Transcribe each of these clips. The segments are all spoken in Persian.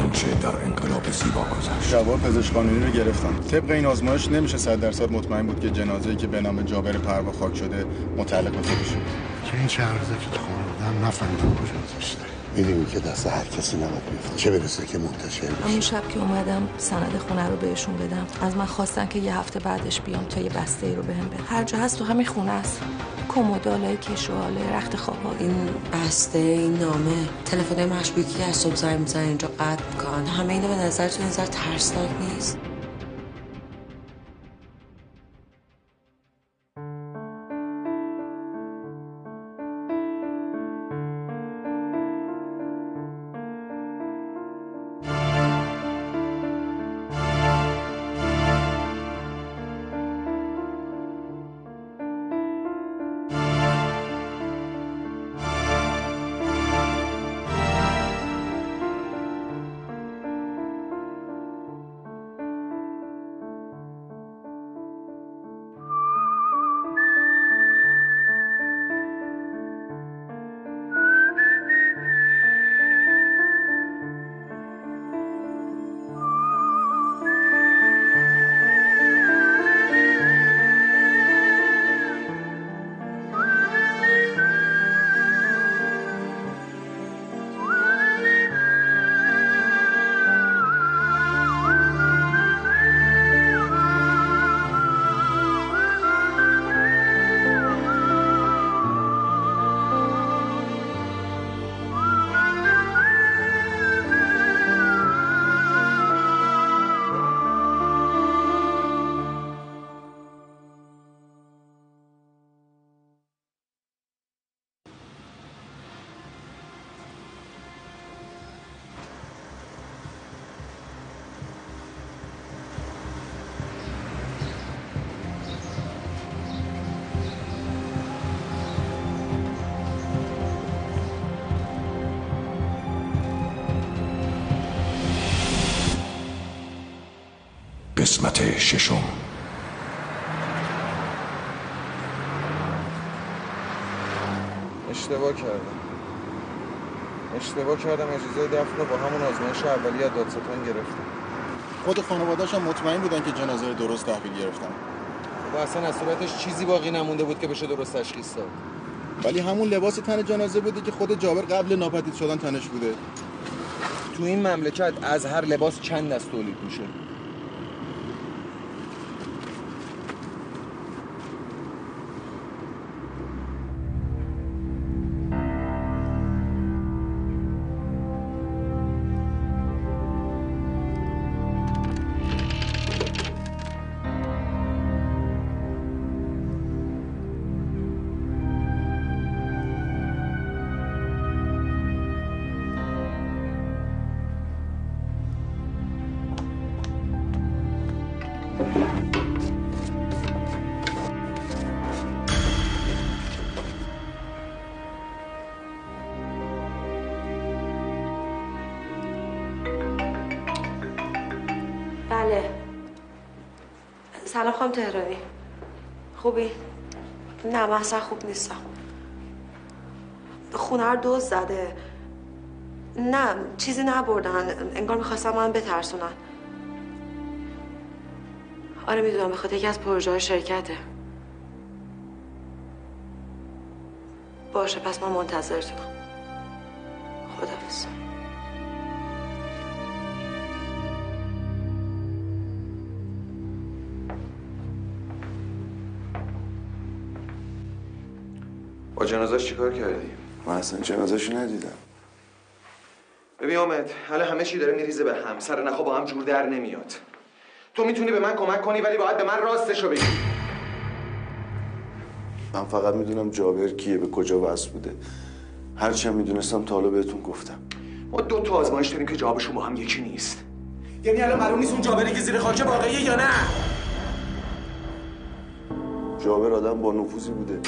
آنچه در انقلاب زیبا گذشت. جواب پزشک قانونی رو گرفتن. طبق این آزمایش نمیشه 100% مطمئن بود که جنازه‌ای که به نام جابر پروا خاک شده متعلق به خودشه. که این چه عرضه که تو خوردم نفهمیدم کجا گذاشته. میدونی که دست هر کسی نباید بیفته، چه برسه که منتشر بشه. همون شب که اومدم سند خونه رو بهشون بدم، از من خواستن که یه هفته بعدش بیام تا یه بسته ای رو بهم بدن. هر جا هست تو همین خونه است. کمدالای کشوهاله، رخت خوابا. این بسته، این نامه، تلفن مشکوکی که از صبح زنگ میزنن اینجا قطع میکنن. همه اینا به نظرتون نظر ترسناک نیست؟ قسمت ششم. اشتباه کردم اجازه دفن رو با همون آزمایش اولیه از دادستان گرفتم. خود خانواده‌اش هم مطمئن بودن که جنازه رو درست تحویل گرفتن. و اصلا از صورتش چیزی باقی نمونده بود که بشه درست تشخیص داد. ولی همون لباس تن جنازه بودی که خود جابر قبل ناپدید شدن تنش بوده. تو این مملکت از هر لباس چند دست تولید میشه. بله. سلام خانم تهرانی. خوبی؟ نه من اصلا خوب نیستم. خونه رو دزد زده. نه چیزی نبردن، انگار میخواستن من بترسونن. آره میدونم، به خاطر یکی از پروژه های شرکته. باشه پس من منتظرتونم. خداحافظ. با جنازه‌اش چیکار کردی؟ من اصلا جنازه‌شو ندیدم. ببین حامد، حالا همه چی داره میریزه به هم، سر نخوا با هم جور در نمیاد. تو میتونی به من کمک کنی ولی باید به من راستشو بگی. من فقط میدونم جابر کیه، به کجا وصل بوده. هرچی هم میدونستم تا حالا بهتون گفتم. ما 2 تا آزمایش داریم که جوابشون با هم یکی نیست. یعنی الان معلوم نیست اون جابری که زیر خاک واقعیه یا نه. جابر آدم با نفوذی بوده.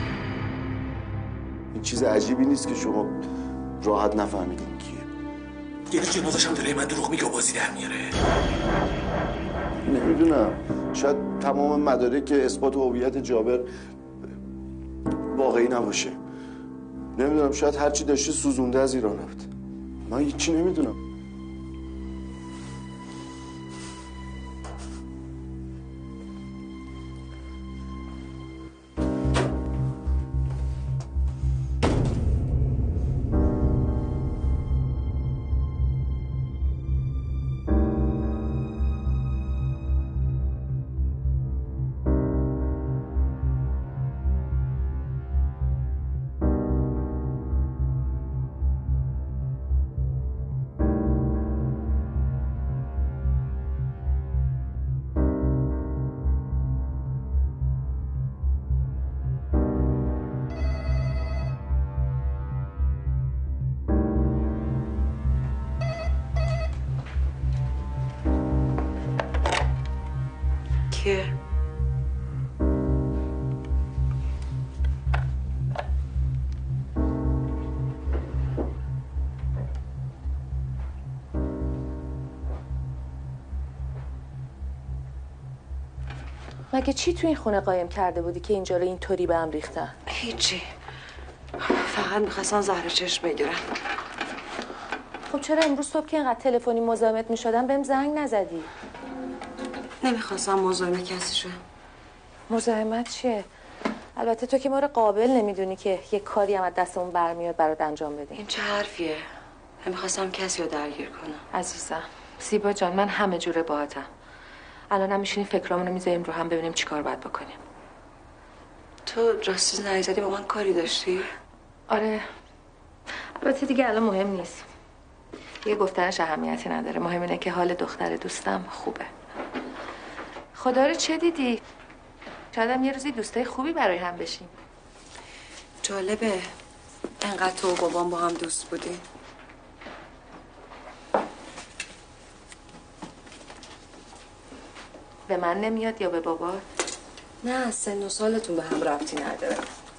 این چیز عجیبی نیست که شما راحت نفهمیدین کیه. یعنی جنازش هم داره من دروغ میگه و بازی در میاره. نمیدونم، شاید تمام مدارک اثبات هویت جابر واقعی نباشه. نمیدونم، شاید هرچی داشته سوزونده از ایران رفت. من هیچی نمیدونم. کیه؟ مگه چی تو این خونه قایم کرده بودی که اینجا رو اینطوری به هم ریختن؟ هیچی. فقط میخواستن زهر چشم بگیرن. خب چرا امروز صبح که اینقدر تلفنی مزاحمت میشدم بهم زنگ نزدی؟ نمیخواستم مزاحم کسی شه. مزاحمت چیه؟ البته تو که ما رو قابل نمیدونی که یه کاری هم از دستمون برمیاد برات انجام بدیم. این چه حرفیه؟ نمیخواستم کسی رو درگیر کنم. عزیزم زیبا جان، من همه جوره باهاتم. الان هم میشینیم فکرامون رو میذاریم رو هم ببینیم چیکار باید بکنیم. تو راستی زنگ زدی با من کاری داشتی؟ آره. البته دیگه الان مهم نیست. دیگه گفتنش اهمیتی نداره. مهم اینه که حال دختر دوستم خوبه. خدا رو چه دیدی؟ شاید هم یه روزی دوستای خوبی برای هم بشیم. جالبه انقدر تو و بابام با هم دوست بودی. به من نمیاد یا به بابا؟ نه، سن و سالتون به هم ربطی نداره.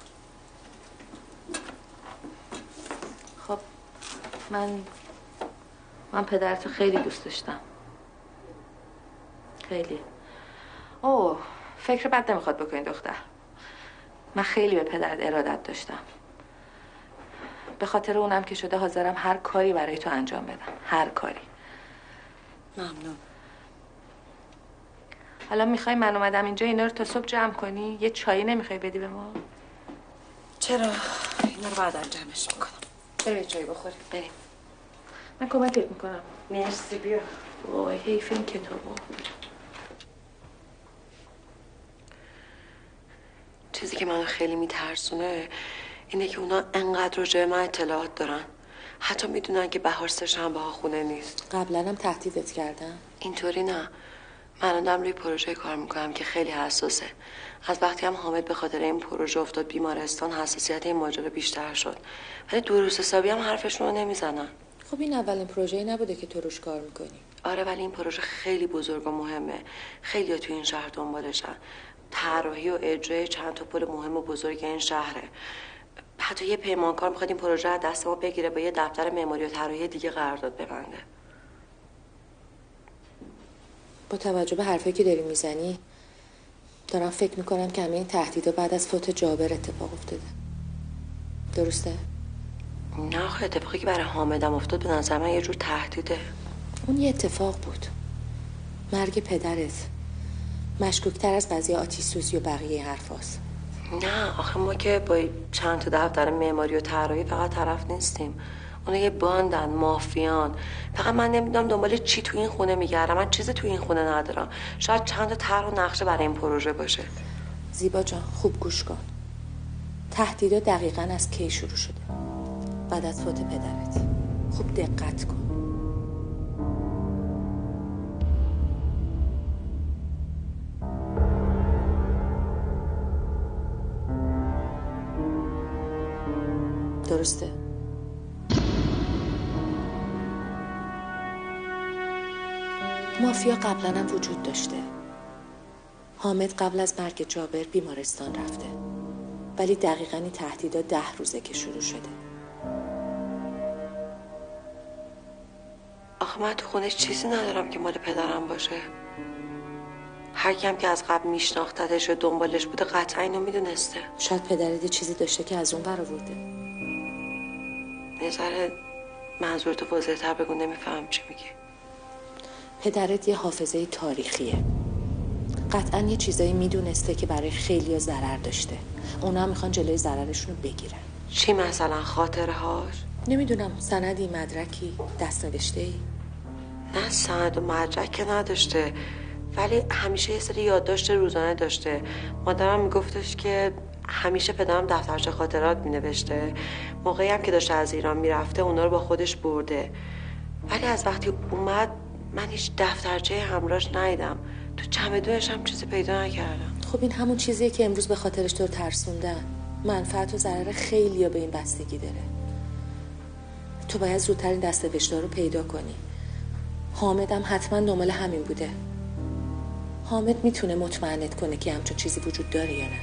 خب من پدرتو خیلی دوست داشتم. خیلی. اوه، فکر بد نمیخواد بکنی دختر. من خیلی به پدرت ارادت داشتم. به خاطر اونم که شده حاضرم هر کاری برای تو انجام بدم. هر کاری. ممنون. حالا میخوای من اومدم اینجا اینا رو تا صبح جمع کنی؟ یه چایی نمیخوای بدی به ما؟ چرا؟ اینا رو بعد جمعش میکنم. بریم چایی بخوریم. بریم. من کمکت میکنم. مرسی، بیا. وای حیف این کتابو. چیزی که منو خیلی میترسونه اینه که اونا انقدر راجع به من اطلاعات دارن. حتی میدونن که بهار سه‌شنبه ها خونه نیست. قبلا هم تهدیدت کردم؟ اینطوری نه. من دارم روی پروژه کار میکنم که خیلی حساسه. از وقتی هم حامد به خاطر این پروژه افتاد بیمارستان حساسیت این ماجرا بیشتر شد. ولی درست حسابی هم حرفشون رو نمیزنن. خب این اولین پروژه‌ای نبوده که تو روش کار میکنی. آره، ولی این پروژه خیلی بزرگ و مهمه. خیلی تو این شهر دنبالشن. طراحی و اجرای چند تا پل مهم و بزرگ این شهره. حتی یه پیمانکار میخواد این پروژه از دست ما بگیره با یه دفتر معماری و طراحی دیگه قرارداد ببنده. با توجه به حرفایی که داری میزنی دارم فکر میکنم که همه این تهدیدا بعد از فوت جابر اتفاق افتاده. درسته؟ نه آخه اتفاقی که برای حامدم افتاد به نظر من یه جور تهدیده. اون یه اتفاق بود. مرگ پدرت مشکوکتر از قضیه آتش سوزی و بقیه حرفاست. نه آخه ما که با چند تا دفتر معماری و طراحی فقط طرف نیستیم. اونا یه باندن، مافیان. فقط من نمیدونم دنبال چی تو این خونه میگردم. من چیزی تو این خونه ندارم. شاید چند تا طرح و نقشه برای این پروژه باشه. زیبا جان خوب گوش کن. تهدیدا دقیقاً از کی شروع شده؟ بعد از فوت پدرت. خوب دقت کن. درسته؟ مافیا قبلا هم وجود داشته. حامد قبل از مرگ جابر بیمارستان رفته. ولی دقیقاً این تهدیدا 10 روزه که شروع شده. آخه من تو خونه چیزی ندارم که مال پدرم باشه. هر کیم که از قبل میشناختتش و دنبالش بوده قطعا اینو میدونسته. شاید پدرت چیزی داشته که از اون برآورده. یه ذره منظورتو واضح‌تر بگو، نمیفهم چی میگی. پدرت یه حافظه تاریخیه. قطعا یه چیزایی میدونسته که برای خیلیا ضرر داشته. اونا میخوان جلوی ضررشون رو بگیرن. چی مثلا؟ خاطره هاش؟ نمیدونم، سندی، مدرکی، دست‌نوشته‌ای؟ نه سند و مدرک که نداشته، ولی همیشه یه سری یادداشت روزانه داشته. مادرم میگفتش که همیشه پدرم دفترچه خاطرات مینوشته. موقعی هم که داشته از ایران میرفته اونا رو با خودش برده. ولی از وقتی اومد من هیچ دفترچه همراهش ندیدم. تو چمدونش هم چیزی پیدا نکردم. خب این همون چیزیه که امروز به خاطرش تو رو ترسوندن. منفعت و ضرر خیلیا به این بستگی داره. تو باید زودتر این دست‌نوشته‌ها رو پیدا کنی. حامد هم حتما دنبال همین بوده. حامد میتونه مطمئنت کنه که همچون چیزی وجود داره یا نه؟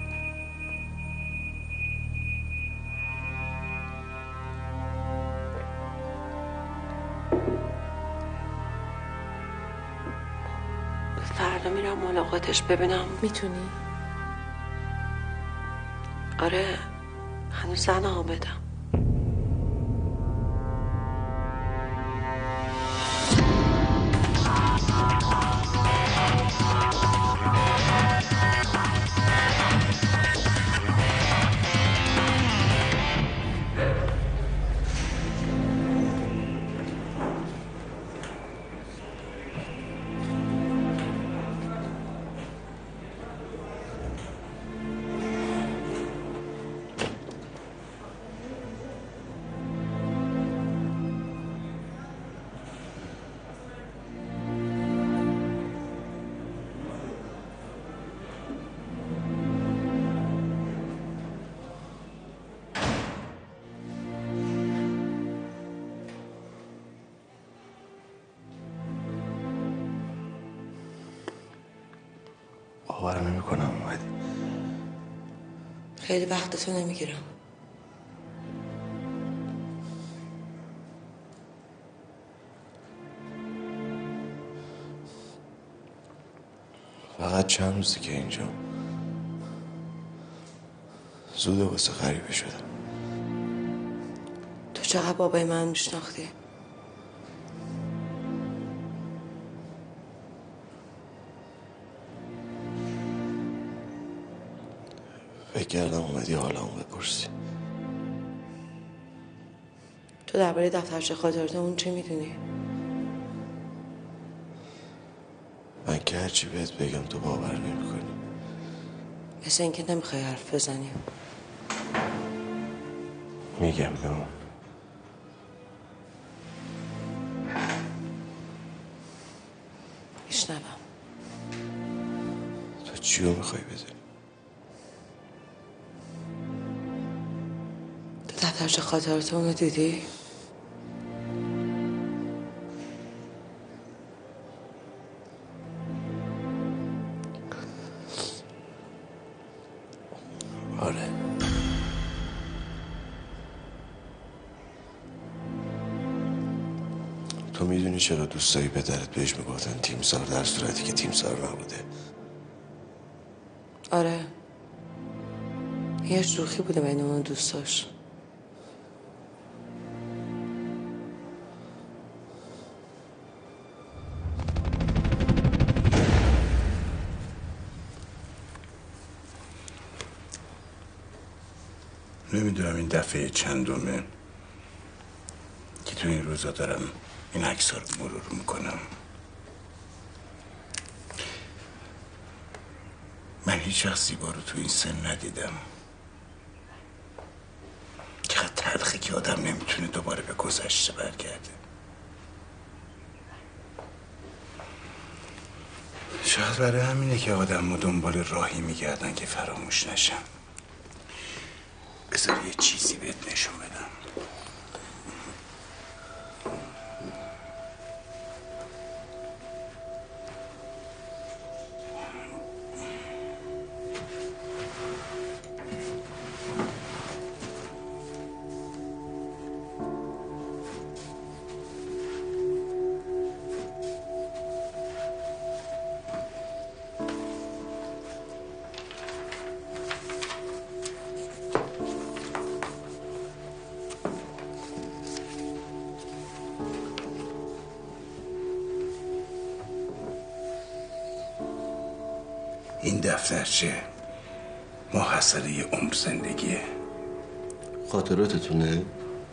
فردا میرم ملاقاتش ببینم. میتونی؟ آره، هنوز زن حامدم. باور نمی‌کنم اومدی. خیلی وقتتو نمیگیرم. فقط چند روزی که اینجا زوده واسه غریبه شدم. تو چقدر بابای من میشناختی؟ فکر کردم اومدی حالمو بپرسی. تو درباره دفترچه خاطرات اون چی میدونی؟ من که هرچی بهت بگم تو باور نمی‌کنی. مثل اینکه نمیخوای حرف بزنی. میگم بمون. میشنوم. تو چیو میخوای بدونی؟ تو دفترچه خاطرات اونو دیدی؟ آره. تو میدونی چرا دوستایی پدرت بهش میگفتن تیمسار در صورتی که تیمسار نبوده؟ آره، یه شوخی بوده بین اون دوستاش. نمیدونم این دفعه چندمه که تو این روزا دارم این عکس‌ها رو مرور میکنم. من هیچ وقت زیبا رو تو این سن ندیدم. چقدر تلخه که آدم نمیتونه دوباره به گذشته برگرده. شاید برای همینه که آدم دنبال راهی میگردن که فراموش نشم. بذار یه چیزی بهت نشون بدم. این دفترچه محصله یه عمر زندگیه. خاطراتتونه؟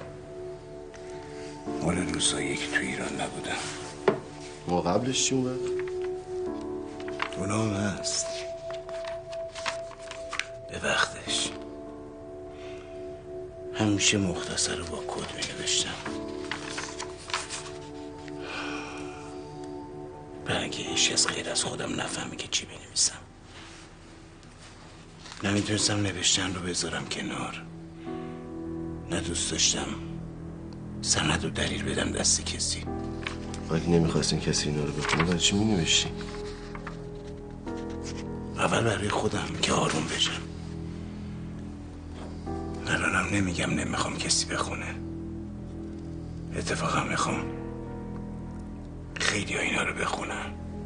مال روزایی که تو ایران نبودم. ما قبلش چی اون وقت؟ اونام هست. به وقتش همیشه مختصر رو با کد می نوشتم. برای اینکه هیچ از غیر از خودم نفهمی که چی بنویسم. نمیتونستم نوشتن رو بذارم کنار. نه دوست داشتم سند و دلیل بدم دست کسی. اگه نمیخواستین کسی اینا رو بکنه برای چی می نوشتی؟ اول برای خودم که آروم بشم. الانم نمیگم نمیخوام کسی بخونه، اتفاقا میخوام خیلی ها اینا رو بخونن،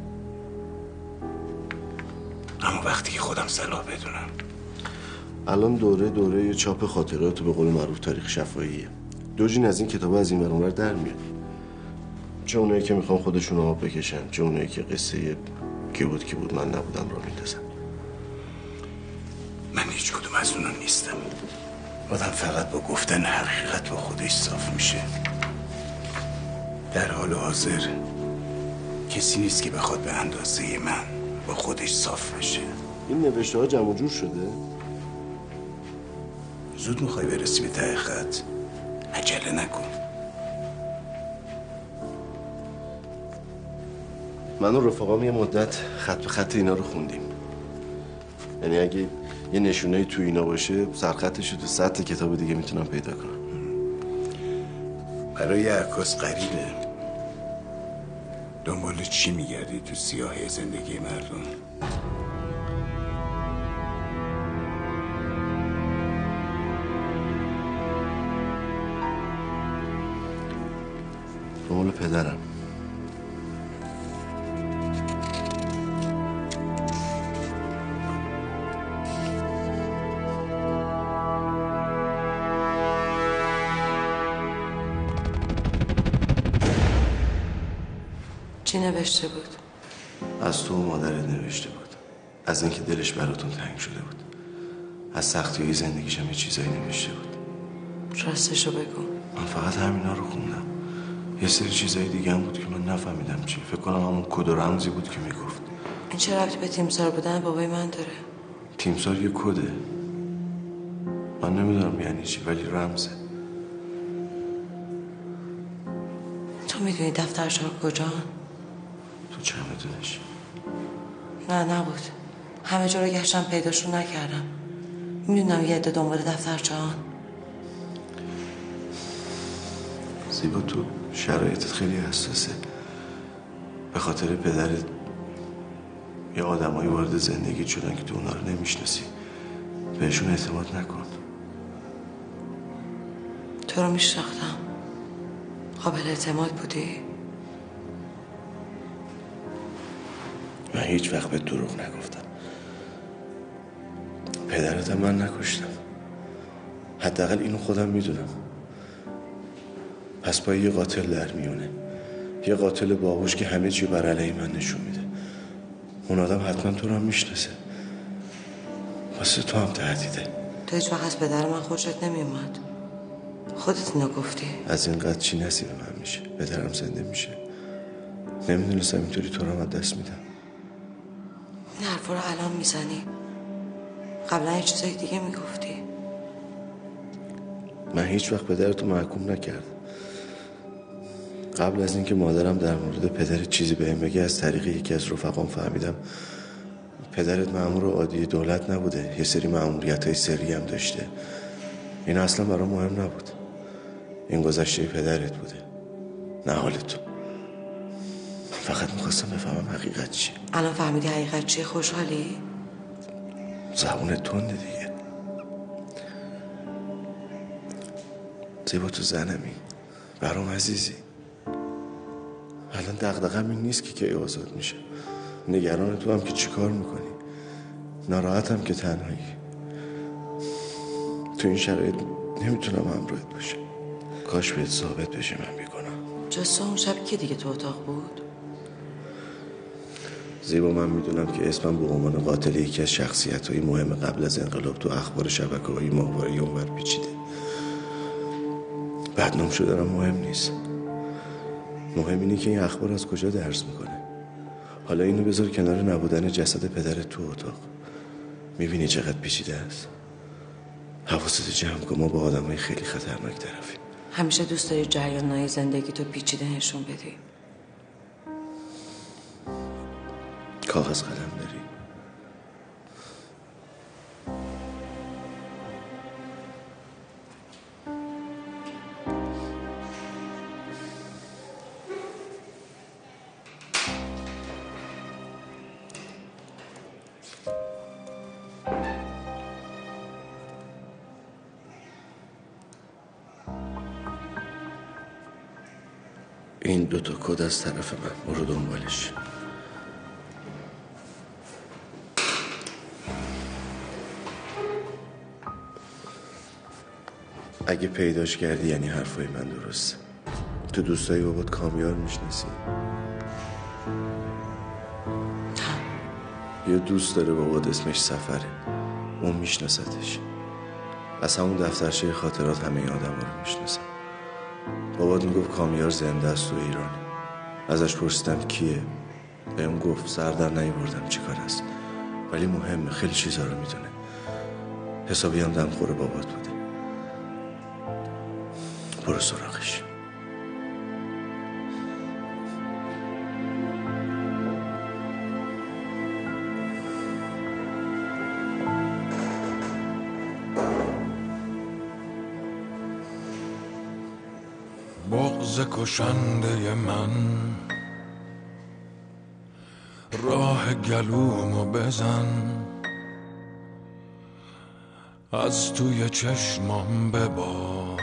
اما وقتی که خودم صلاح بدونم. الان دوره چاپ خاطرات به قول معروف تاریخ شفاهیه. دو جین از این کتابا از این ور اونور در میاد، چه اونایی که میخوان خودشون آب بکشن، چه اونایی که قصه کی بود من نبودم رو میندازن. من هیچ کدوم از اونا نیستم. آدم فقط با گفتن حقیقت با خودش صاف میشه. در حال حاضر کسی نیست که بخواد به اندازه من با خودش صاف بشه. این نوشته ها جمع جور شده؟ زود میخوای برسی به ته خط؟ عجله نکن. من و رفقام یه مدت خط به خط اینا رو خوندیم. یعنی اگه یه نشونه‌ای تو اینا باشه سرخطش رو تو 100 تا کتاب دیگه میتونم پیدا کنم. برای عکاس غریبه. دنبال چی میگردی تو سیاهی زندگی مردم؟ دنبال پدرم. چی نوشته بود؟ از تو و مادرت نوشته بود. از اینکه دلش براتون تنگ شده بود. از سختی‌های زندگیش هم یه چیزایی نوشته بود. راستشو بگو. من فقط همینا رو خوندم. یه سری چیزای دیگه هم بود که من نفهمیدم چی. فکر کنم همون کد و رمزی بود که میگفت. این چه ربطی به تیمسار بودن بابای من داره؟ تیمسار یه کده. من نمیدونم یعنی چی ولی رمزه. تو میدونی دفترچه‌ها کجا؟ تو چه میدونش؟ نه نبود. همه جا رو گشتم پیداشون نکردم. میدونم یه عده دنبال دفترچه‌هان. زیبا تو شرایطت خیلی حساسه. به خاطر پدرت یه آدمایی وارد زندگی شدن که تو اونا رو نمیشناسی. بهشون اعتماد نکن. تو رو میشناختم. قابل اعتماد بودی؟ من هیچ وقت به دروغ نگفتم. پدرتم من نکشتم. حداقل اینو خودم میدونم. پس با یه قاتل در میونه. یه قاتل باهوش که همه چی بر علیه من نشون میده. اون آدم حتما تو رو هم میشناسه. واسه تو هم تهدیده. تو هیچ وقت از پدر من خوشت نمیومد. خودت اینو گفتی. از اینقدر چی نصیب من میشه. پدرم زنده میشه. نمیدونستم اینطوری تو رو هم از دست میدم. این حرفا رو الان میزنی. قبلا یه چیزای دیگه میگفتی. من هیچ وقت پدرتو محکوم نکردم. قبل از اینکه مادرم در مورد پدر چیزی بهم بگه از طریق یکی از رفقام فهمیدم پدرت مأمور عادی دولت نبوده. یه سری مأموریت‌های سری هم داشته. این اصلا برام مهم نبود. این گذشته پدرت بوده، نه حال تو. فقط میخواستم بفهمم حقیقت چیه. الان فهمیدی حقیقت چیه؟ خوشحالی؟ زبون تنده دیگه. زیبا تو زنمی، برام عزیزی. الان دغدغه‌م این نیست که کی آزاد میشه. نگران تو هم که چی کار میکنی. ناراحتم که تنهایی. تو این شرایط نمیتونم همراهت باشم. کاش بهت ثابت بشه من بیگناهم. جسا اون شب کی دیگه تو اتاق بود؟ زیبا من میدونم که اسمم به عنوان قاتل یکی از شخصیت‌های مهم قبل از انقلاب تو اخبار شبکه‌های ماهواره اونور پیچیده. بدنام شدنم مهم نیست. مهم اینه که این اخبار از کجا درز میکنه. حالا اینو بذار کنار نبودن جسد پدرت تو اتاق. میبینی چقدر پیچیده است. حواست جمع کن، ما با آدمای خیلی خطرناک طرفیم. همیشه دوست داری جریان‌های زندگی تو پیچیده نشون بدی. کاغذ قلم داری؟ این 2 تا کد از طرف من، برو دنبالش. اگه پیداش کردی یعنی حرفای من درسته. تو دوستای بابات کامیار میشناسی؟ یه دوست داره بابات اسمش سفره، اون میشناستش. از همون دفترچه خاطرات همه آدم رو میشناسن. بابات میگفت کامیار زنده است تو ایران. ازش پرسیدم کیه، بهم گفت سر در نیاوردم چی کار است، ولی مهمه، خیلی چیزا رو میدونه. حسابی هم دمخور بابات بوده. برو سراغش. بغض کشنده من راه گلومو بزن، از توی چشمام ببار،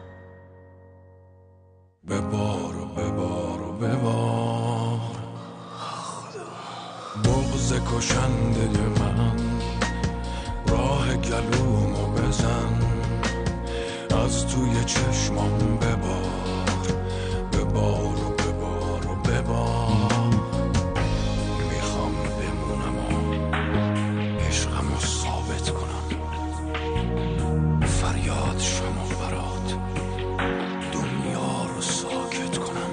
ببار و ببار و ببار. بغض کشنده من راه گلومو بزن، از توی چشمام ببار، ببار و ببار و ببار. میخوام بمونم و عشقم رو ثابت کنم، فریاد شما برات دنیا رو ساکت کنم.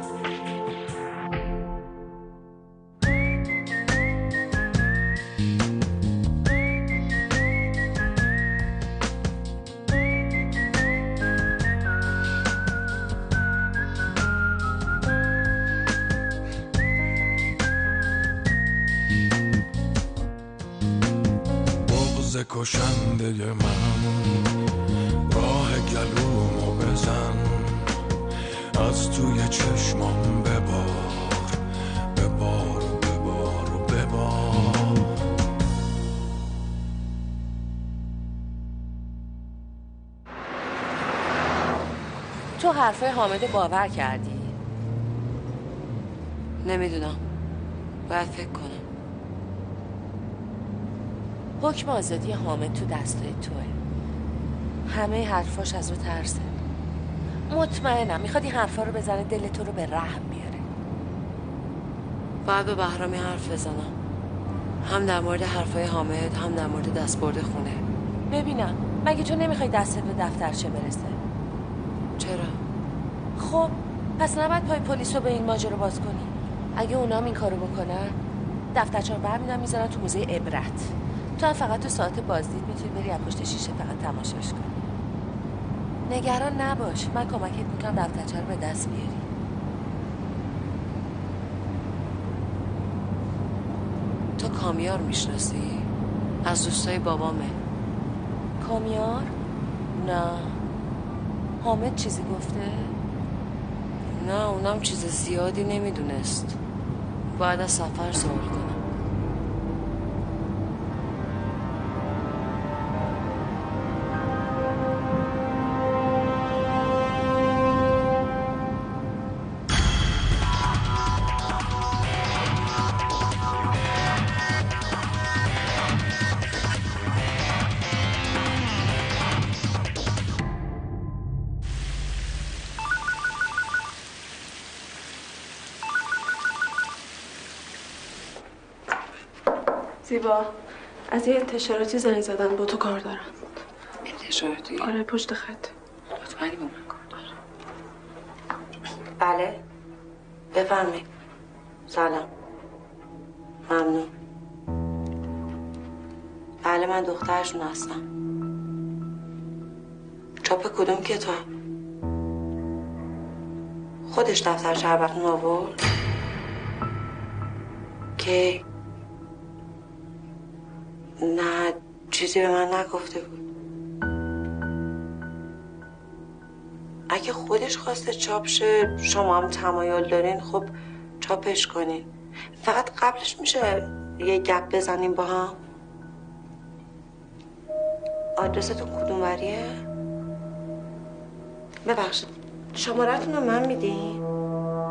کشنده من راه گلومو بزن، از توی چشمام ببار، ببار و ببار و ببار. تو حرفای حامد باور کردی؟ نمیدونم، باید فکر کنم. حکم آزادی حامد تو دستای توه. همه حرفاش از رو ترسه. مطمئنم میخواد این حرفا رو بزنه دل تو رو به رحم بیاره. باید به بهرامی حرف بزنم، هم در مورد حرفای حامد، هم در مورد دستبرد خونه. ببینم مگه تو نمیخوای دستت به دفترچه برسه؟ چرا؟ خب پس نباید پای پلیس رو به این ماجرا باز کنی. اگه اونام این کارو بکنن دفترچه رو برمیدارن میذارن تو موزه عبرت. تو هم فقط تو ساعت بازدید میتونی بری از پشت شیشه فقط تماشاش کنی. نگران نباش، من کمکت میکنم دفترچه رو به دست بیاری. تو کامیار میشناسی؟ از دوستای بابامه. کامیار؟ نه. حامد چیزی گفته؟ نه، اونم چیز زیادی نمیدونست. باید از سفر سوال کنم. زیبا، از یه انتشاراتی زنگ زدن، با تو کار دارن. انتشاراتی؟ آره، پشت خط. مطمئنی با من کار داره؟ بله بفرمایید. سلام. ممنون. بله من دخترشون هستم. چاپ کدوم کتاب؟ خودش دفترچه براتون آورد؟ کی؟ نه چیزی به من نگفته بود. اگه خودش خواسته چاپ شه، شما هم تمایل دارین، خب چاپش کنین. فقط قبلش میشه یه گپ بزنیم با هم؟ آدرستون کدوم وریه؟ ببخشید شماره‌تون رو من میدین؟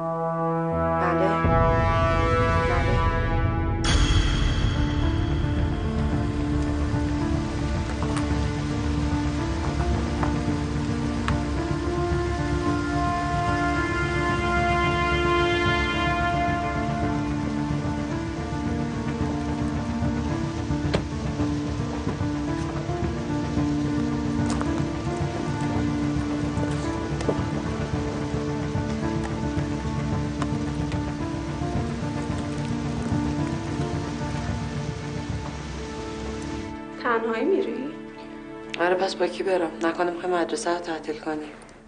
تنهایی میری؟ آره پس با کی برم؟ نکنه میخوای مدرسه رو تعطیل کنی.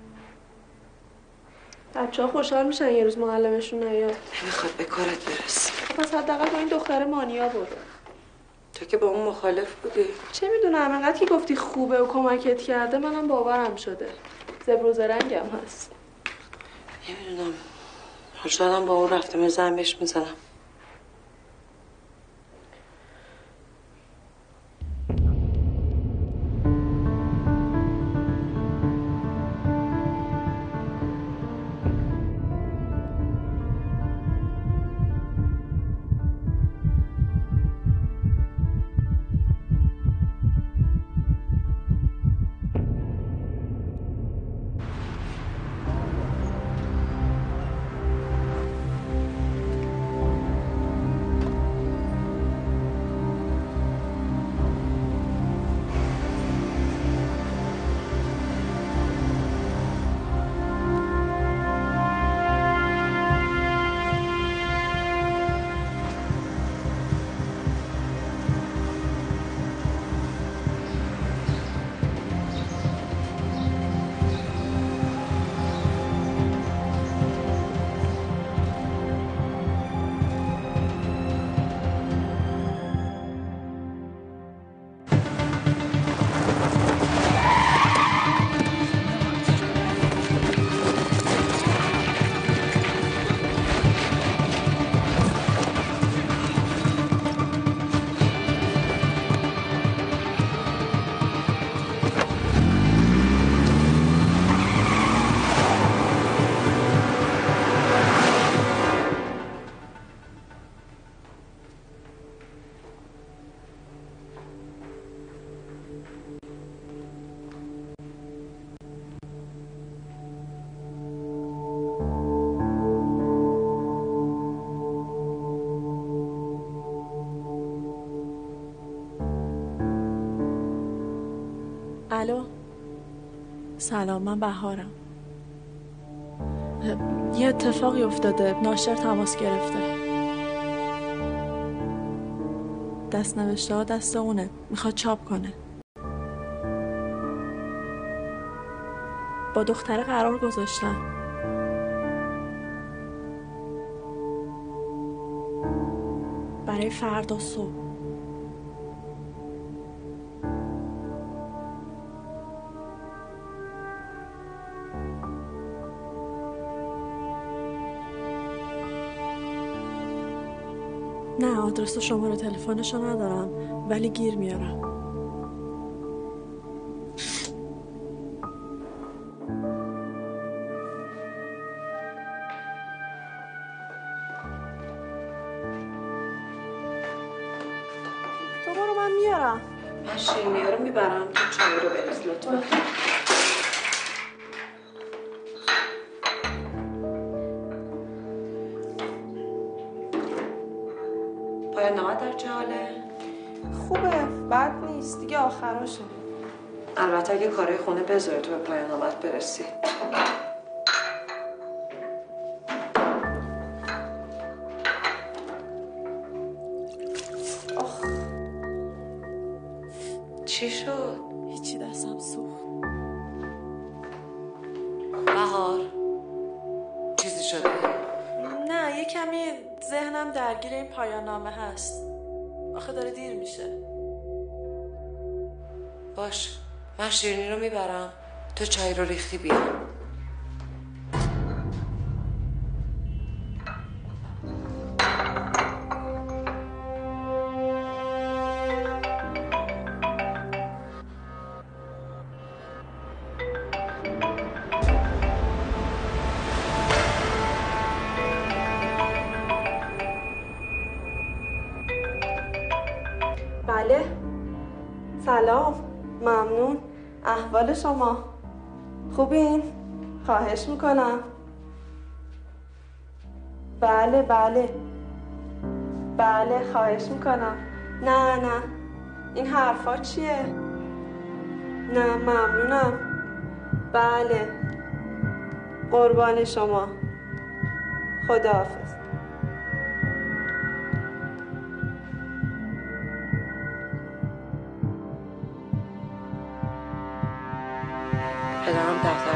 بچه‌ها خوشحال میشن یه روز معلمشون نیاد. نمیخواد به کارت برس. پس حداقل با این دختر مانیا برو. تو که با اون مخالف بودی. چه میدونم انقدر که گفتی خوبه و کمکت کرده منم باورم شده. زبر و زرنگم هست. نمیدونم. شدم با اون رفتم زن بهش میزنم. الو سلام، من بهارم. یه اتفاقی افتاده، ناشر تماس گرفته. دست نوشته ها دست اونه، میخواد چاپ کنه. با دختره قرار گذاشتن. برای فردا صبح. نه آدرس و شماره تلفنشو ندارم ولی گیر میارم. تو برو من میارم. من شیرینی رو میبرم تو چای رو بریز لطفا. پایان نامه در چه حاله؟ خوبه، بد نیست، دیگه آخراشه. البته اگه کارهای خونه بذاری تو به پایان نامت برسی. چی شد؟ هیچی، دستم سوخت. بهار چیزی شده؟ نه یه کمی ذهنم درگیر این پایان نامه هست. آخه داره دیر میشه. باش من شیرینی رو میبرم تو چای رو ریختی بیا. بله سلام، ممنون. احوال شما خوبین؟ خواهش میکنم. بله خواهش میکنم. نه این حرفا چیه؟ نه ممنونم. بله قربان شما، خداحافظ.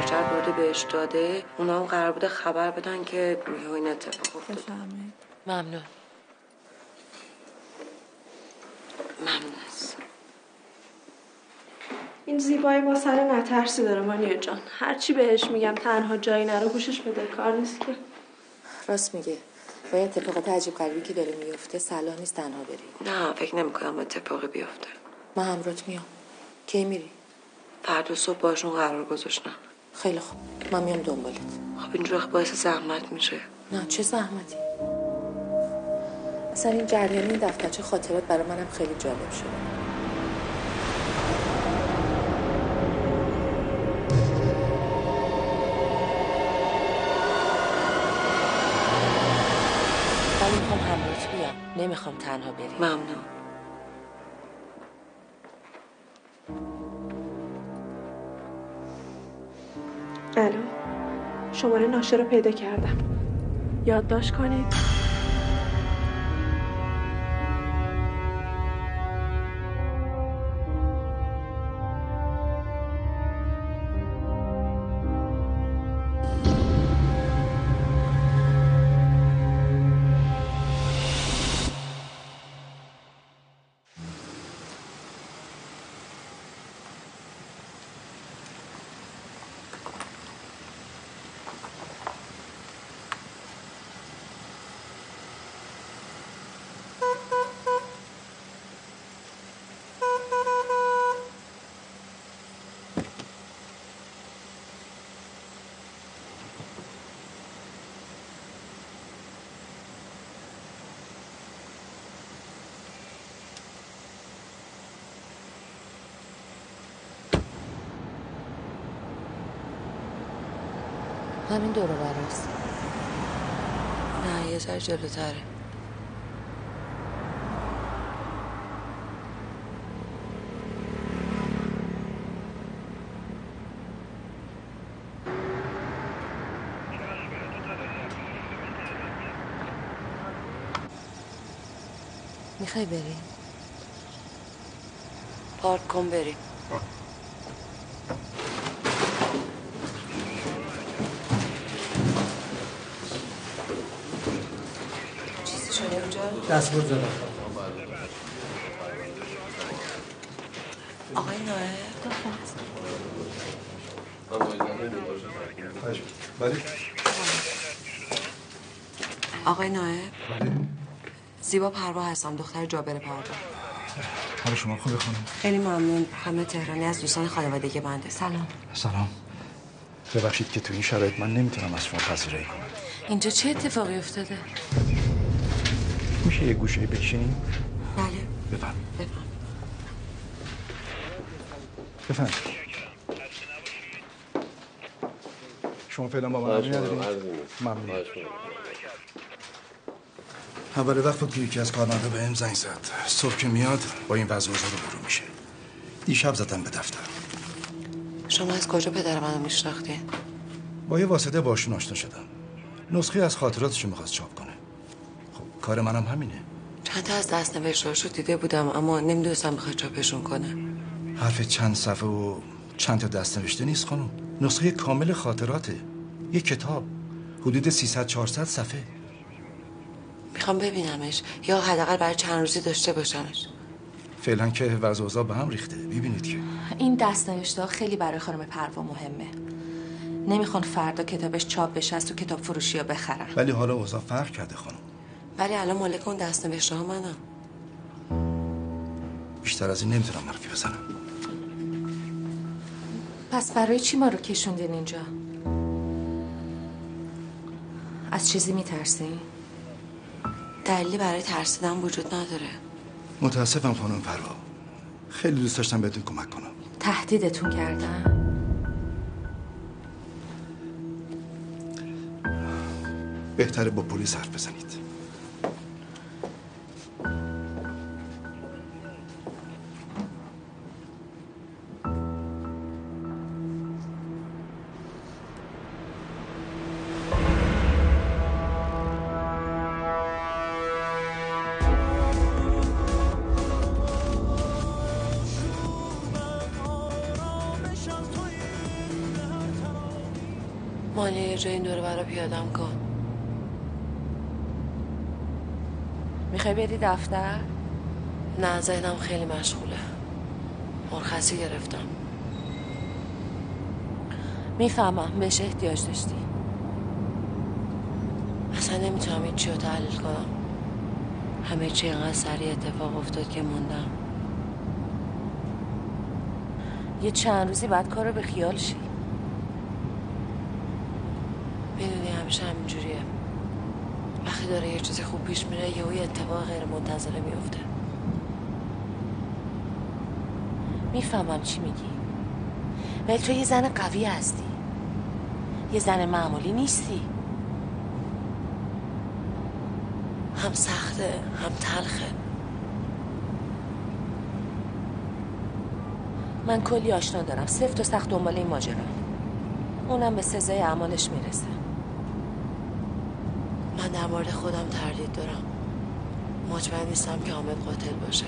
دفترچه برده بهش داده، اونا هم قرار بوده خبر بدن که این اتفاق افتاده. ممنون. این زیبایی با سر نترسی داره مانیا جان. هرچی بهش میگم تنها جایی نره گوشش بده کار نیست که. راست میگه. با اتفاقات عجیب غریبی که داره میفته صلاح نیست تنها بری. نه فکر نمی‌کنم اتفاقی بیفته. من همراهت میام. کی میری؟ فردا صبح باشون قرار گذاشتم. خیلی خوب. من میام دنبالت. خب اینجور باعث زحمت میشه. نه چه زحمتی؟ اصلا این جریان این دفترچه خاطرات برای منم خیلی جالب شده. من میخوام همراهت بیام. نمیخوام تنها بری. ممنون. الو. شماره ناشه رو پیدا کردم. یادداشت کنید. همین دور و براست. نه یه ذره جلوتره. میخوای بریم؟ پارک کن بریم. چیزی شده اونجا؟ دستگرد زدم. آقای نایب بله. آقای نایب زیبا پروا هستم، دختر جابر پروا. حال شما خوبه خانم؟ خیلی ممنون. خانم تهرانی از دوستان خانوادگی بنده. سلام. سلام. ببخشید که تو این شرایط من نمیتونم از شما پذیرایی کنم. اینجا چه اتفاقی افتاده؟ میشه یه گوشه بشینیم؟ بله. بفهم. بفهم. شما فعلا با من عملی ندارید؟ ممنون. اول وقت بود که یکی از کارمندا بهم زنگ زد. صبح که میاد با این وضع اوضاع روبرو میشه. دیشب زدم به دفتر. شما از کجا پدر منو میشناختین؟ با یه واسطه باشون آشنا شدم. نسخه از خاطراتشو میخواست چاپ کنه. خب کار منم همینه. چند تا از دست‌نوشته‌هاشو دیده بودم اما نمیدونستم بخواد چاپشون کنه. حرف چند صفحه و چند تا دست‌نوشته نیست خانم. نسخه کامل خاطراته. یه کتاب حدود 300-400 صفحه. میخوام ببینمش یا حداقل برای چند روزی داشته باشمش. فعلا که وضع اوضاع به هم ریخته. ببینید که این دست‌نوشته‌ها خیلی برای خانم پروا مهمه. نمیخوان فردا کتابش چاپ بشه از تو کتاب فروشی‌ها بخرن. ولی حالا اوضاع فرق کرده خانم. ولی الان مالک اون دست‌نوشته‌ها منم. بیشتر از این نمیتونم حرفی بزنم. پس برای چی ما رو کشوندین اینجا؟ از چیزی میترسین؟ دلیلی برای ترسیدن وجود نداره. متاسفم خانم پروا. خیلی دوست داشتم بهتون کمک کنم. تهدیدتون کردن؟ بهتره با پلیس حرف بزنید. ثانیه یه جایی این دوره برا پیادم کن. میخوای بری دفتر؟ نه ذهنم خیلی مشغوله. مرخصی گرفتم. میفهمم بهش احتیاج داشتی. اصلا نمیتونم این چی رو تحلیل کنم. همه چی اینقدر سریع اتفاق افتاد که موندم. یه چند روزی بعد کارو به خیال شی. میدونی همیشه همینجوریه. وقتی داره یه چیزی خوب پیش میره یه اتفاق غیر منتظره میفته. میفهمم چی میگی، ولی تو یه زن قوی هستی، یه زن معمولی نیستی. هم سخته هم تلخه. من کلی آشنا دارم سفت و سخت دنبال این ماجرا، اونم به سزای اعمالش میرسه. من در مورد خودم تردید دارم. مطمئن نیستم که حامد قاتل باشه.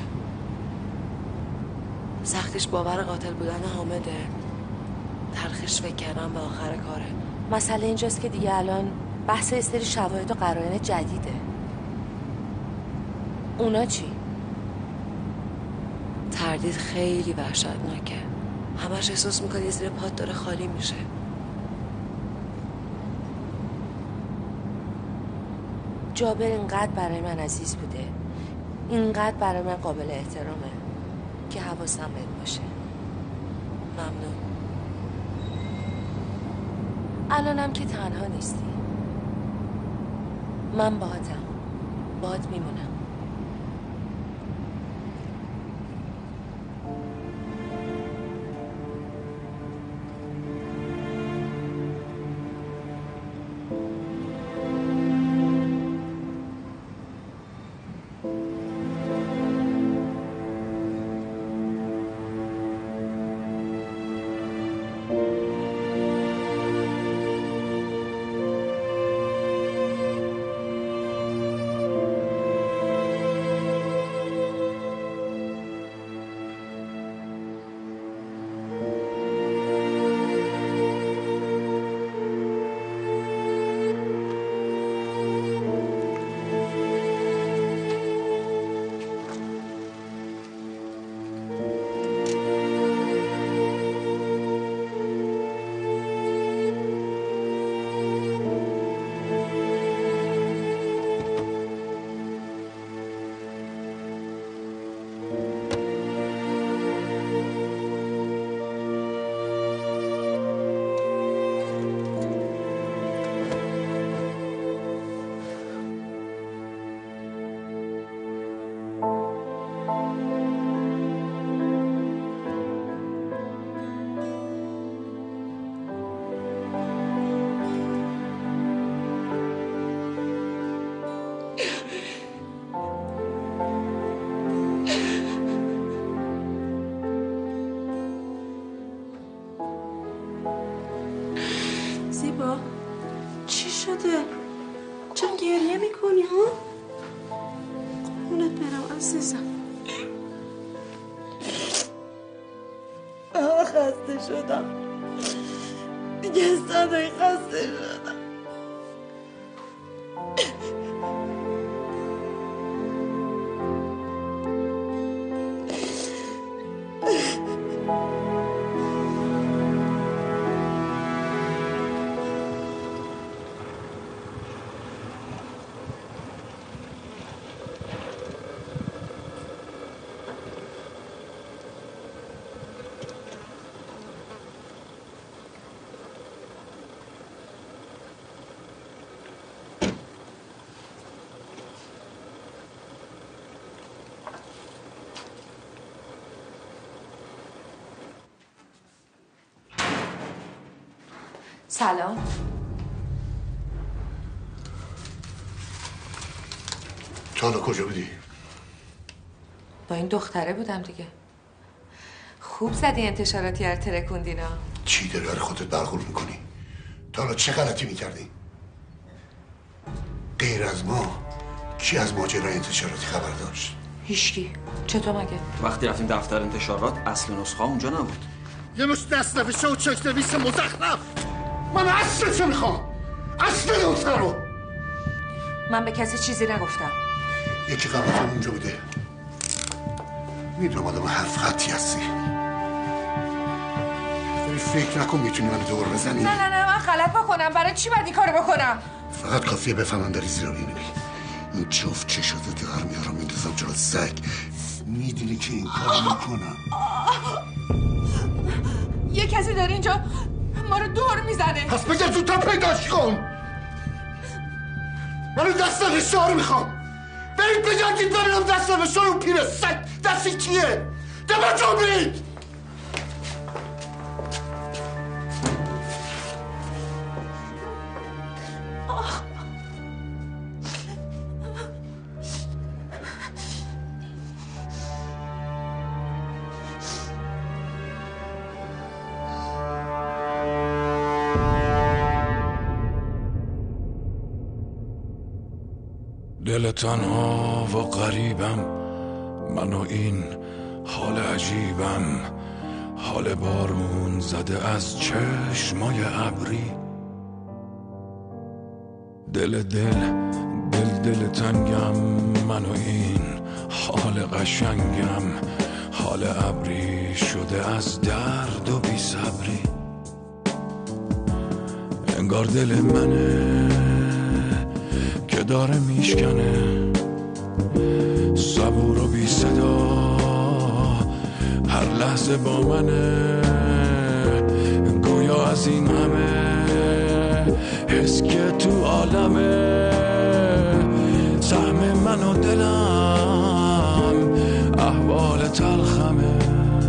سختش باور قاتل بودن حامده، تلخش فکر کردم به آخر کاره. مسئله اینجاست که دیگه الان بحث یه سری شواهد و قرائن جدیده. اونا چی؟ تردید خیلی وحشتناکه. همش احساس میکنی یه زیر پات داره خالی میشه. جابر اینقدر برای من عزیز بوده، اینقدر برای من قابل احترامه که حواسم بهت باشه. ممنون. الانم که تنها نیستی، من باهات میمونم. زیبا چی شده؟ چرا گریه میکنی ها؟ قربونت برم عزیزم. خسته شدم دیگه، صدای خسته شدم. سلام. تو حالا کجا بودی؟ با این دختره بودم دیگه. خوب زدی انتشاراتی رو ترکوندینا. چی داری برای خودت برخورد میکنی؟ تا حالا چه غلطی میکردی؟ غیر از ما کی از ماجرای انتشاراتی خبر داشت؟ هیچکی. چطور مگه؟ وقتی رفتیم دفتر انتشارات اصل نسخه اونجا نبود. یه مش دست نوشته و چک نویس مزخرف. من اصلشو میخوام، اصل دختر رو. من به کسی چیزی نگفتم. یکی قبلتون اونجا بوده. میدونم آدم حرف خطی هستی. فکر نکن میتونی من دور بزنی. نه من غلط بکنم. برای چی باید این کارو بکنم؟ فقط کافیه بفهمم داری زیرا میبینی. این جفت چشاتو در میارم میندازم جلو سگ. میدونی که این کار میکنم. یه کسی داره اینجا ما رو دور میزنه. پس بگم زودتر پیداش کن. من دست رشته رو میخوام. برید بگردید ببینم دست رشته اون پیر سگ دستی کیه. دبا جا برید. دل تنها و غریبم، من و این حال عجیبم، حال بارون زده از چشمای ابری. دل تنگم، من و این حال قشنگم، حال ابری شده از درد و بی صبری. انگار دل منه که داره میشکنه، صبور و بی صدا هر لحظه با منه. گویا از این همه حس که تو عالمه، سهم من و دلم احوال تلخمه.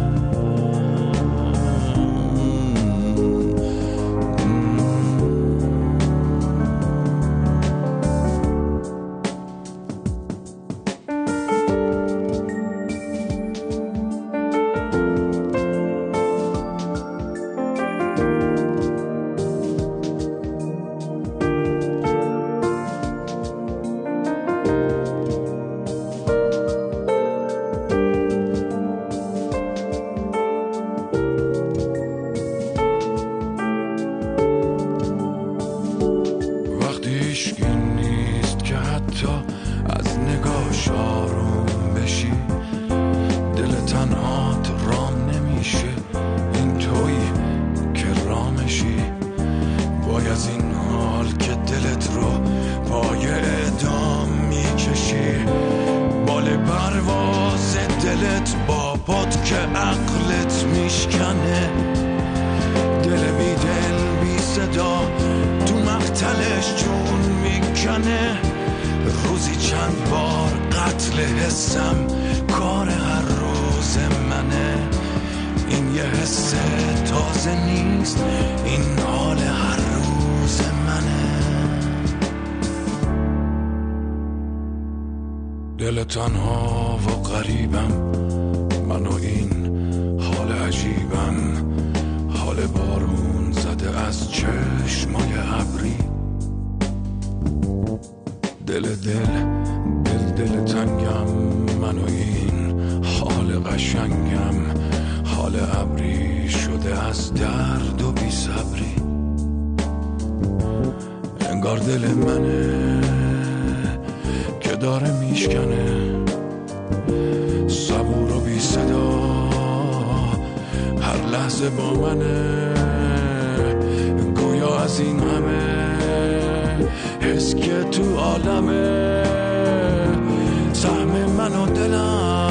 دل تنها و غریبم، من و این حال عجیبم، حال بارون زده از چشمای ابری. دل تنگم، من و این حال قشنگم، حال ابری شده از درد و بی صبری. انگار دل منه که داره میشکنه، صبور و بی صدا هر لحظه با منه. گویا از این همه حس که تو عالمه، سهم من و دلم